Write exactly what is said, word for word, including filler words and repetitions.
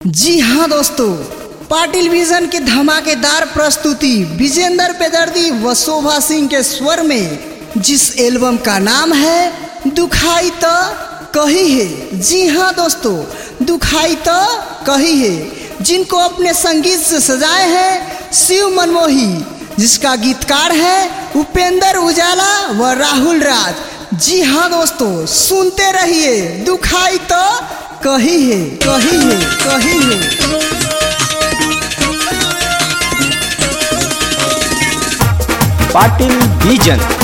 जी हाँ दोस्तों, पाटिल विजन की धमाकेदार प्रस्तुति विजेंद्र बेदर्दी व शोभा सिंह के स्वर में जिस एल्बम का नाम है दुखाई तो कही है। जी हाँ दोस्तों, दुखाई तो कही है, जिनको अपने संगीत से सजाए हैं शिव मनमोही, जिसका गीतकार है उपेंद्र उजाला व राहुल राज। जी हाँ दोस्तों, सुनते रहिए दुखाई तो कही है, कही है, कही है। पाटिल विजन।